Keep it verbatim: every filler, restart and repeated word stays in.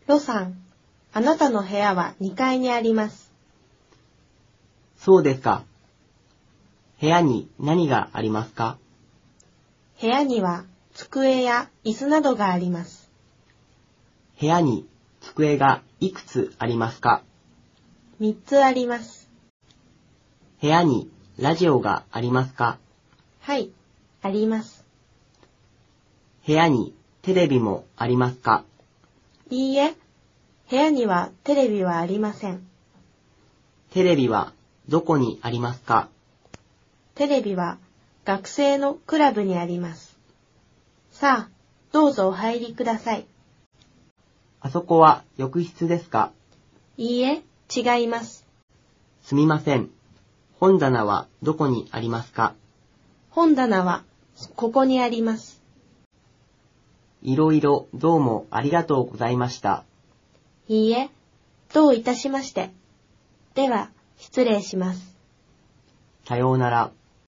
ロさん、あなたの部屋はにかいにあります。 そうですか。部屋に何がありますか？ 部屋には机や椅子などがあります。 部屋に机がいくつありますか？ みっつあります。 部屋にラジオがありますか？ はい、あります。 部屋にテレビもありますか？ いいえ、部屋にはテレビはありません。 テレビはどこにありますか？ テレビは学生のクラブにあります。さあ、どうぞお入りください。 あそこは浴室ですか？ いいえ、違います。 すみません。本棚はどこにありますか？ 本棚はここにあります。 いろいろどうもありがとうございました。 いいえ、どういたしまして。では、失礼します。 さようなら。